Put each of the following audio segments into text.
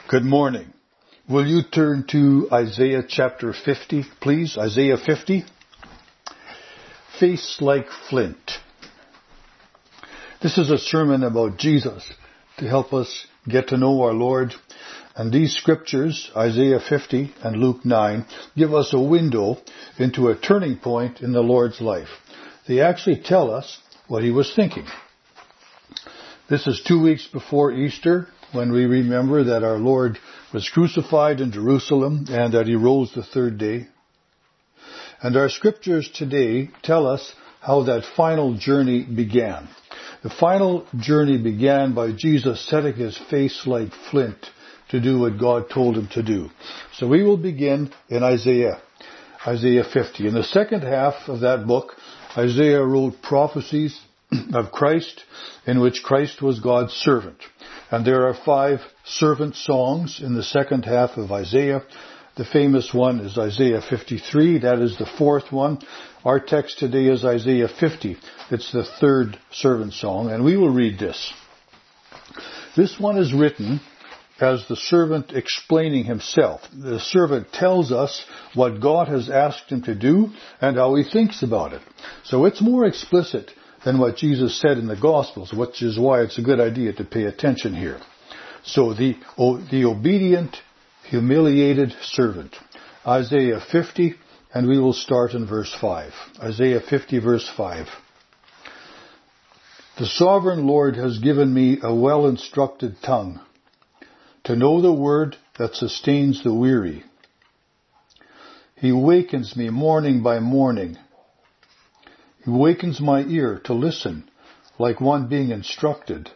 Good morning. Will you turn to Isaiah chapter 50, please? Isaiah 50. Face like flint. This is a sermon about Jesus to help us get to know our Lord. And these scriptures, Isaiah 50 and Luke 9, give us a window into a turning point in the Lord's life. They actually tell us what he was thinking. This is 2 weeks before Easter, when we remember that our Lord was crucified in Jerusalem and that he rose the third day. And our scriptures today tell us how that final journey began. The final journey began by Jesus setting his face like flint to do what God told him to do. So we will begin in Isaiah 50. In the second half of that book, Isaiah wrote prophecies of Christ, in which Christ was God's servant. And there are 5 servant songs in the second half of Isaiah. The famous one is Isaiah 53. That is the 4th one. Our text today is Isaiah 50. It's the 3rd servant song, and we will read this. This one is written as the servant explaining himself. The servant tells us what God has asked him to do and how he thinks about it. So it's more explicit than what Jesus said in the Gospels, which is why it's a good idea to pay attention here. So the obedient, humiliated servant. Isaiah 50, and we will start in verse 5. Isaiah 50, verse 5. The sovereign Lord has given me a well-instructed tongue, to know the word that sustains the weary. He wakens me morning by morning. He wakens my ear to listen, like one being instructed.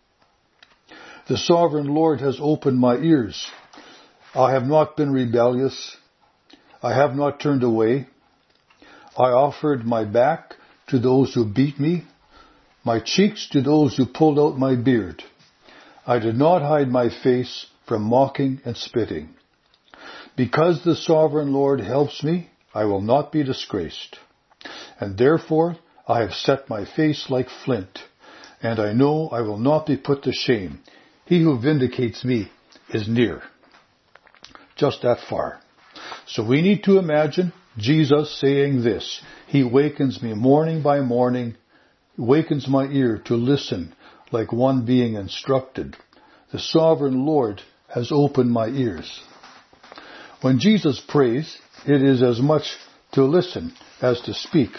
The sovereign Lord has opened my ears. I have not been rebellious. I have not turned away. I offered my back to those who beat me, my cheeks to those who pulled out my beard. I did not hide my face from mocking and spitting. Because the sovereign Lord helps me, I will not be disgraced. And therefore I have set my face like flint, and I know I will not be put to shame. He who vindicates me is near. Just that far. So we need to imagine Jesus saying this. He wakens me morning by morning, wakens my ear to listen like one being instructed. The sovereign Lord has opened my ears. When Jesus prays, it is as much to listen as to speak.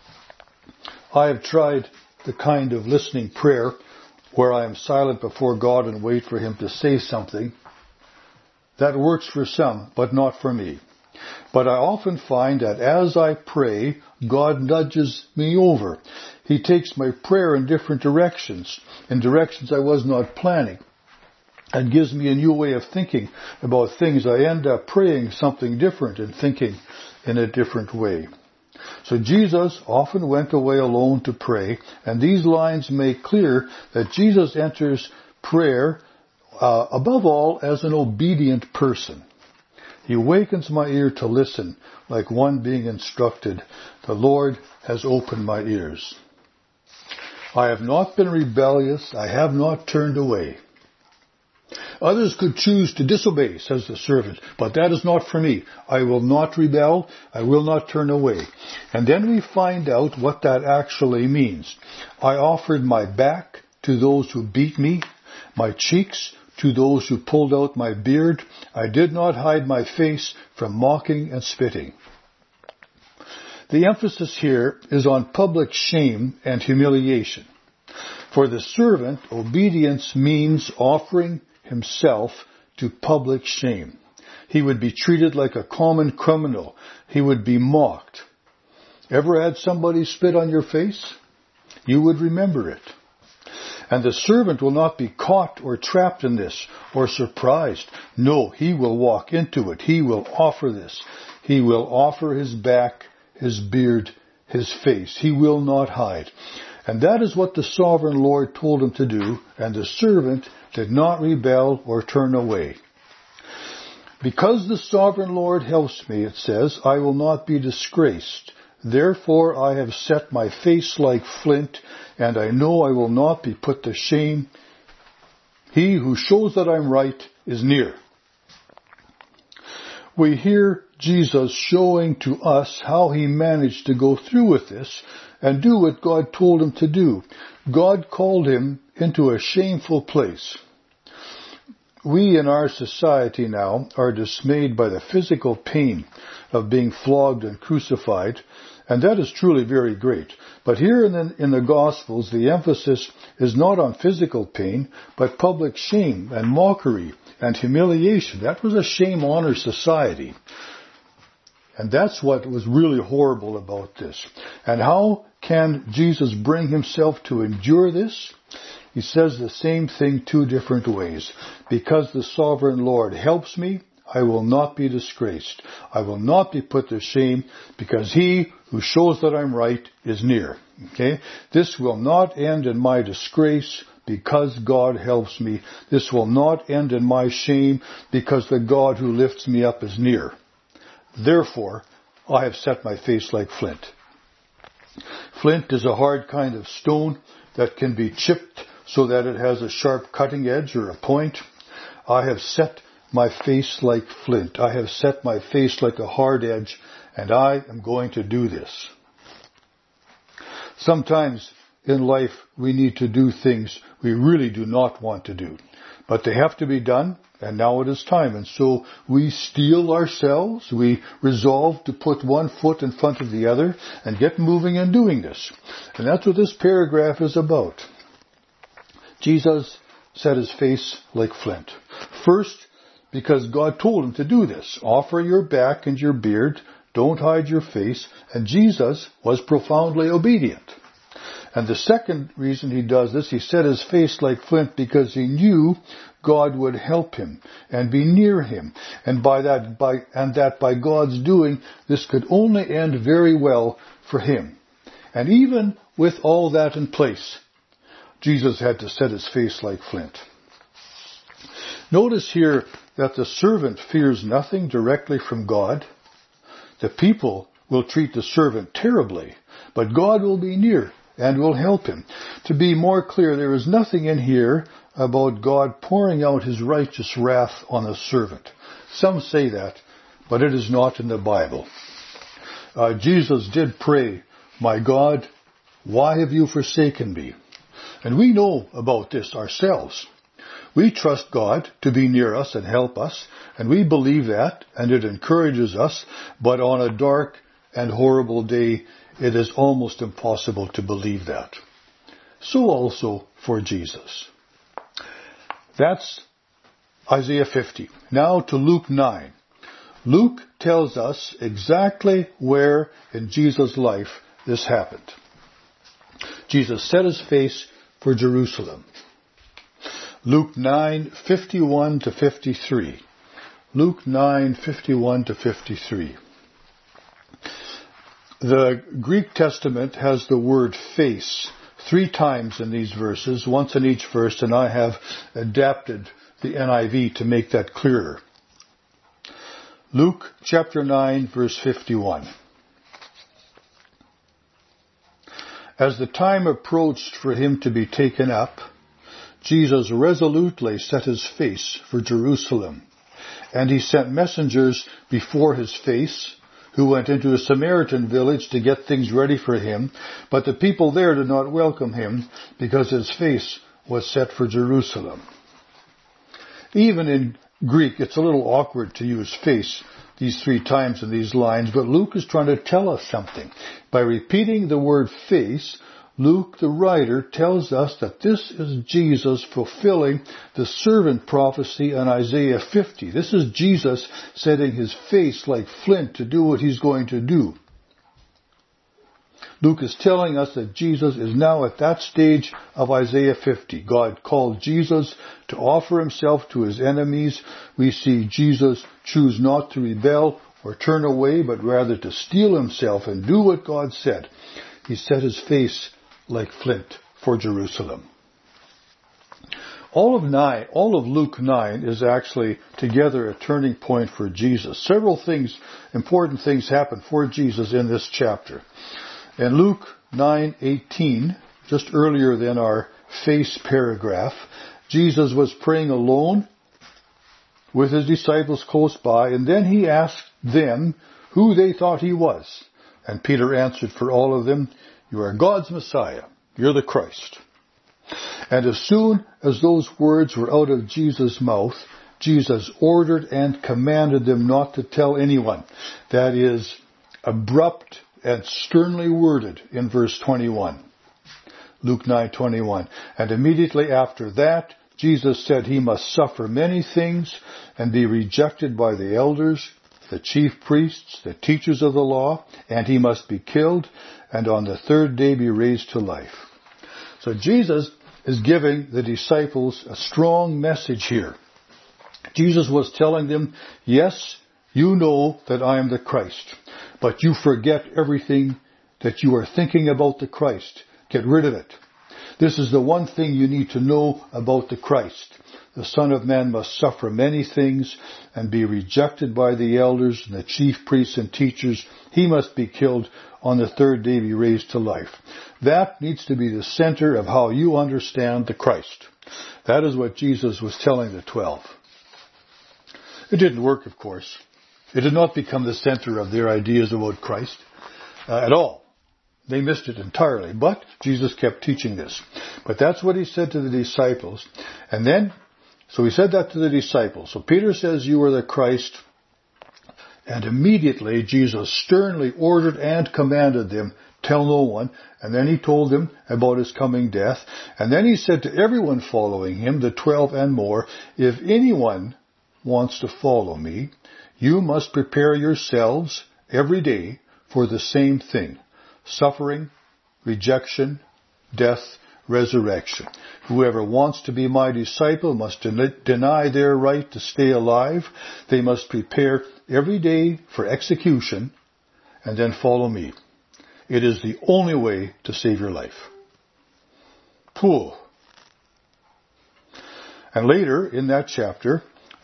I have tried the kind of listening prayer where I am silent before God and wait for him to say something. That works for some, but not for me. But I often find that as I pray, God nudges me over. He takes my prayer in different directions, in directions I was not planning, and gives me a new way of thinking about things. I end up praying something different and thinking in a different way. So Jesus often went away alone to pray, and these lines make clear that Jesus enters prayer above all as an obedient person. He wakens my ear to listen like one being instructed. The Lord has opened my ears. I have not been rebellious. I have not turned away. Others could choose to disobey, says the servant, but that is not for me. I will not rebel. I will not turn away. And then we find out what that actually means. I offered my back to those who beat me, my cheeks to those who pulled out my beard. I did not hide my face from mocking and spitting. The emphasis here is on public shame and humiliation. For the servant, obedience means offering himself to public shame. He would be treated like a common criminal. He would be mocked. Ever had somebody spit on your face? You would remember it. And the servant will not be caught or trapped in this or surprised. No, he will walk into it. He will offer this. He will offer his back, his beard, his face. He will not hide. And that is what the sovereign Lord told him to do, and the servant did not rebel or turn away. Because the sovereign Lord helps me, it says, I will not be disgraced. Therefore I have set my face like flint, and I know I will not be put to shame. He who shows that I'm right is near. We hear Jesus showing to us how he managed to go through with this and do what God told him to do. God called him into a shameful place. We in our society now are dismayed by the physical pain of being flogged and crucified, and that is truly very great. But here in the Gospels, the emphasis is not on physical pain, but public shame and mockery and humiliation. That was a shame-honor society. And that's what was really horrible about this. And how can Jesus bring himself to endure this? He says the same thing two different ways. Because the sovereign Lord helps me, I will not be disgraced. I will not be put to shame, because he who shows that I'm right is near. Okay? This will not end in my disgrace, because God helps me. This will not end in my shame, because the God who lifts me up is near. Therefore, I have set my face like flint. Flint is a hard kind of stone that can be chipped so that it has a sharp cutting edge or a point. I have set my face like flint. I have set my face like a hard edge, and I am going to do this. Sometimes in life we need to do things we really do not want to do, but they have to be done, and now it is time. And so we steel ourselves, we resolve to put one foot in front of the other and get moving and doing this. And that's what this paragraph is about. Jesus set his face like flint. First, because God told him to do this. Offer your back and your beard, don't hide your face, and Jesus was profoundly obedient. And the second reason he does this, he set his face like flint because he knew God would help him and be near him. And that by God's doing, this could only end very well for him. And even with all that in place, Jesus had to set his face like flint. Notice here that the servant fears nothing directly from God. The people will treat the servant terribly, but God will be near and will help him. To be more clear, there is nothing in here about God pouring out his righteous wrath on a servant. Some say that, but it is not in the Bible. Jesus did pray, "My God, why have you forsaken me?" And we know about this ourselves. We trust God to be near us and help us, and we believe that, and it encourages us, but on a dark and horrible day, it is almost impossible to believe that. So also for Jesus. That's Isaiah 50. Now to Luke 9. Luke tells us exactly where in Jesus' life this happened. Jesus set his face for Jerusalem. Luke 9:51 to 53. Luke 9:51 to 53. The Greek Testament has the word face 3 times in these verses, once in each verse, and I have adapted the NIV to make that clearer. Luke chapter 9, verse 51. As the time approached for him to be taken up, Jesus resolutely set his face for Jerusalem, and he sent messengers before his face, who went into a Samaritan village to get things ready for him, but the people there did not welcome him because his face was set for Jerusalem. Even in Greek, it's a little awkward to use face these 3 times in these lines, but Luke is trying to tell us something. By repeating the word face, Luke, the writer, tells us that this is Jesus fulfilling the servant prophecy in Isaiah 50. This is Jesus setting his face like flint to do what he's going to do. Luke is telling us that Jesus is now at that stage of Isaiah 50. God called Jesus to offer himself to his enemies. We see Jesus choose not to rebel or turn away, but rather to steel himself and do what God said. He set his face like flint for Jerusalem. All of Luke 9 is actually together a turning point for Jesus. Several important things happen for Jesus in this chapter. In Luke 9:18, just earlier than our face paragraph, Jesus was praying alone with his disciples close by, and then he asked them who they thought he was. And Peter answered for all of them, "You are God's Messiah. You're the Christ." And as soon as those words were out of Jesus' mouth, Jesus ordered and commanded them not to tell anyone. That is abrupt and sternly worded in verse 21. Luke 9:21. And immediately after that, Jesus said he must suffer many things and be rejected by the elders, the chief priests, the teachers of the law, and he must be killed, and on the third day be raised to life. So Jesus is giving the disciples a strong message here. Jesus was telling them, yes, you know that I am the Christ, but you forget everything that you are thinking about the Christ. Get rid of it. This is the one thing you need to know about the Christ. The Son of Man must suffer many things and be rejected by the elders and the chief priests and teachers. He must be killed, on the third day be raised to life. That needs to be the center of how you understand the Christ. That is what Jesus was telling the 12. It didn't work, of course. It did not become the center of their ideas about Christ at all. They missed it entirely, but Jesus kept teaching this. But that's what he said to the disciples. And then, so he said that to the disciples. So Peter says, you are the Christ. And immediately Jesus sternly ordered and commanded them, tell no one. And then he told them about his coming death. And then he said to everyone following him, the 12 and more, if anyone wants to follow me, you must prepare yourselves every day for the same thing. Suffering, rejection, death, resurrection. Whoever wants to be my disciple must deny their right to stay alive. They must prepare every day for execution and then follow me. It is the only way to save your life. Pooh. And later in that chapter,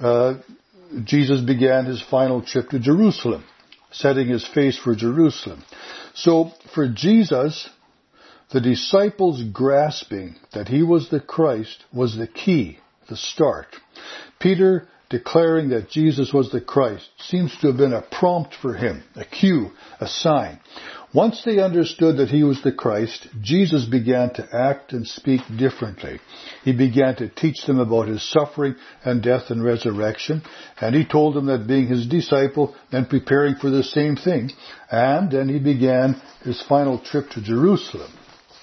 Jesus began his final trip to Jerusalem, setting his face for Jerusalem. So for Jesus, the disciples grasping that he was the Christ was the key, the start. Peter declaring that Jesus was the Christ seems to have been a prompt for him, a cue, a sign. Once they understood that he was the Christ, Jesus began to act and speak differently. He began to teach them about his suffering and death and resurrection, and he told them that being his disciple meant preparing for the same thing, and then he began his final trip to Jerusalem.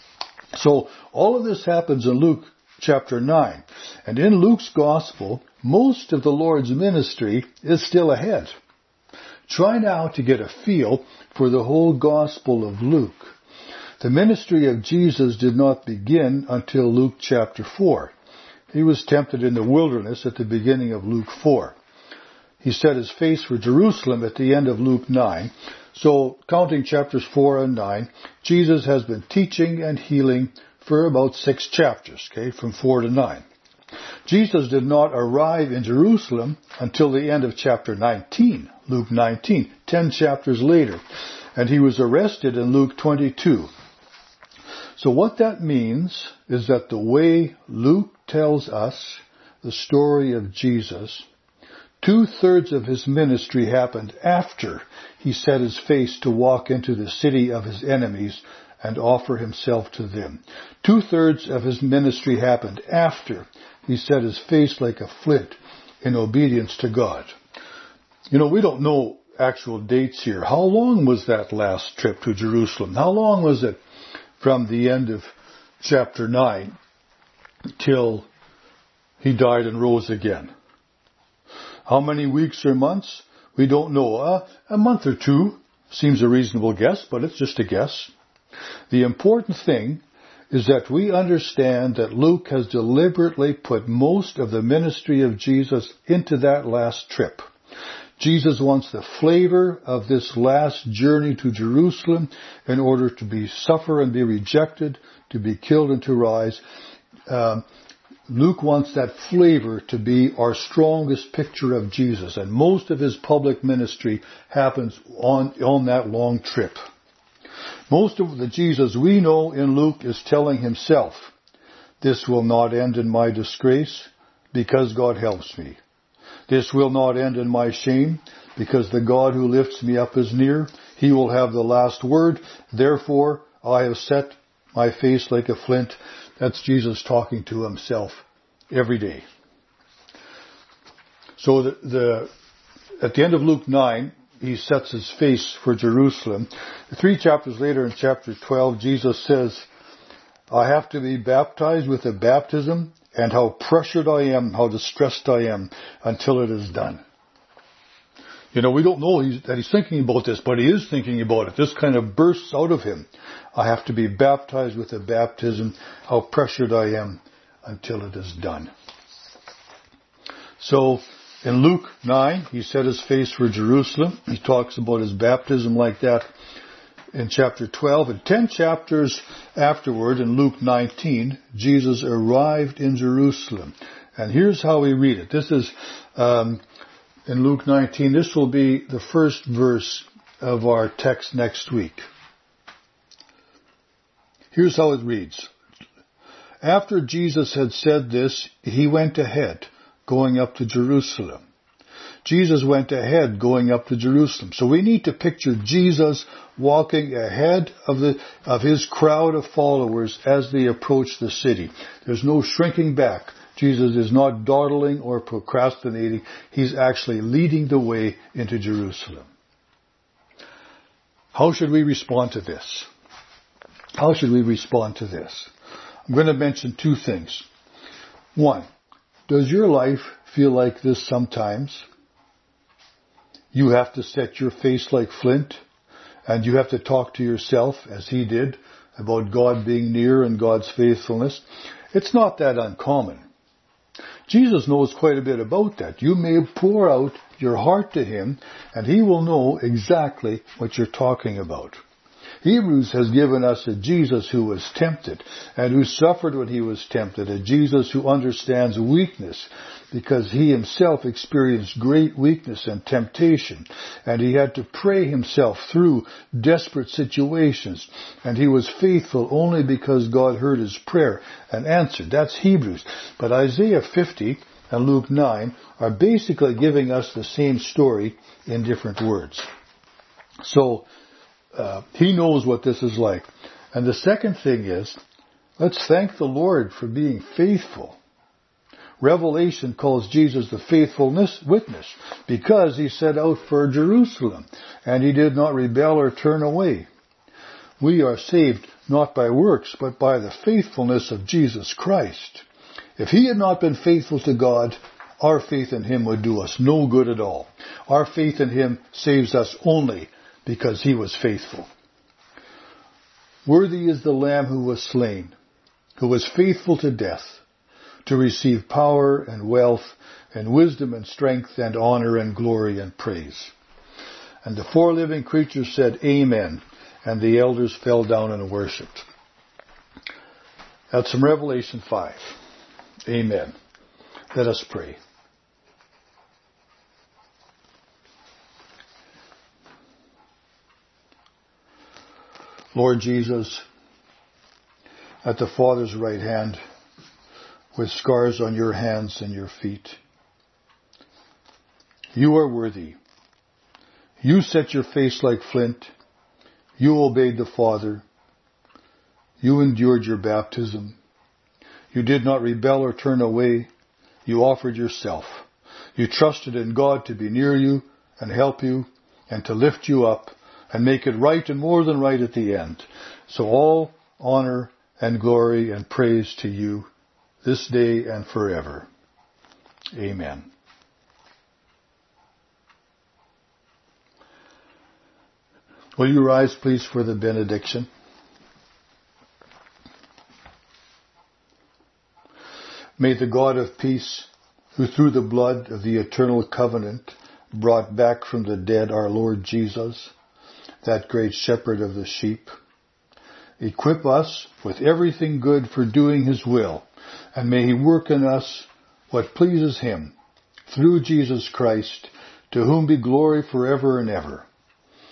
So all of this happens in Luke chapter 9, and in Luke's gospel, most of the Lord's ministry is still ahead. Try now to get a feel for the whole Gospel of Luke. The ministry of Jesus did not begin until Luke chapter 4. He was tempted in the wilderness at the beginning of Luke 4. He set his face for Jerusalem at the end of Luke 9. So, counting chapters 4 and 9, Jesus has been teaching and healing for about 6 chapters, from 4 to 9. Jesus did not arrive in Jerusalem until the end of chapter 19, Luke 19, 10 chapters later, and he was arrested in Luke 22. So what that means is that the way Luke tells us the story of Jesus, 2/3 of his ministry happened after he set his face to walk into the city of his enemies and offer himself to them. 2/3 of his ministry happened after he set his face like a flint in obedience to God. We don't know actual dates here. How long was that last trip to Jerusalem? How long was it from the end of chapter 9 till he died and rose again? How many weeks or months? We don't know. A month or 2 seems a reasonable guess, but it's just a guess. The important thing is that we understand that Luke has deliberately put most of the ministry of Jesus into that last trip. Jesus wants the flavor of this last journey to Jerusalem in order to suffer and be rejected, to be killed and to rise. Luke wants that flavor to be our strongest picture of Jesus, and most of his public ministry happens on that long trip. Most of the Jesus we know in Luke is telling himself, this will not end in my disgrace because God helps me. This will not end in my shame, because the God who lifts me up is near. He will have the last word. Therefore, I have set my face like a flint. That's Jesus talking to himself every day. So at the end of Luke 9, he sets his face for Jerusalem. 3 chapters later, in chapter 12, Jesus says, I have to be baptized with a baptism, and how pressured I am, how distressed I am, until it is done. We don't know that he's thinking about this, but he is thinking about it. This kind of bursts out of him. I have to be baptized with a baptism, how pressured I am, until it is done. So, in Luke 9, he set his face for Jerusalem. He talks about his baptism like that in chapter 12. And 10 chapters afterward, in Luke 19, Jesus arrived in Jerusalem. And here's how we read it. This is in Luke 19. This will be the first verse of our text next week. Here's how it reads. After Jesus had said this, he went ahead, going up to Jerusalem. Jesus went ahead, going up to Jerusalem. So we need to picture Jesus walking ahead of his crowd of followers as they approach the city. There's no shrinking back. Jesus is not dawdling or procrastinating. He's actually leading the way into Jerusalem. How should we respond to this? How should we respond to this? I'm going to mention 2 things. 1, does your life feel like this sometimes? You have to set your face like flint, and you have to talk to yourself, as he did, about God being near and God's faithfulness. It's not that uncommon. Jesus knows quite a bit about that. You may pour out your heart to him, and he will know exactly what you're talking about. Hebrews has given us a Jesus who was tempted and who suffered when he was tempted, a Jesus who understands weakness because he himself experienced great weakness and temptation, and he had to pray himself through desperate situations, and he was faithful only because God heard his prayer and answered. That's Hebrews. But Isaiah 50 and Luke 9 are basically giving us the same story in different words. So, he knows what this is like. And the second thing is, let's thank the Lord for being faithful. Revelation calls Jesus the faithful witness because he set out for Jerusalem and he did not rebel or turn away. We are saved not by works but by the faithfulness of Jesus Christ. If he had not been faithful to God, our faith in him would do us no good at all. Our faith in him saves us only because he was faithful. Worthy is the Lamb who was slain, who was faithful to death, to receive power and wealth and wisdom and strength and honor and glory and praise. And the 4 living creatures said, Amen, and the elders fell down and worshipped. That's from Revelation 5. Amen. Let us pray. Lord Jesus, at the Father's right hand, with scars on your hands and your feet, you are worthy. You set your face like flint. You obeyed the Father. You endured your baptism. You did not rebel or turn away. You offered yourself. You trusted in God to be near you and help you and to lift you up and make it right and more than right at the end. So all honor and glory and praise to you this day and forever. Amen. Will you rise, please, for the benediction? May the God of peace, who through the blood of the eternal covenant brought back from the dead our Lord Jesus, that great shepherd of the sheep, equip us with everything good for doing his will, and may he work in us what pleases him, through Jesus Christ, to whom be glory forever and ever.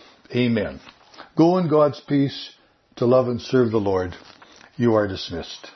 Amen. Go in God's peace to love and serve the Lord. You are dismissed.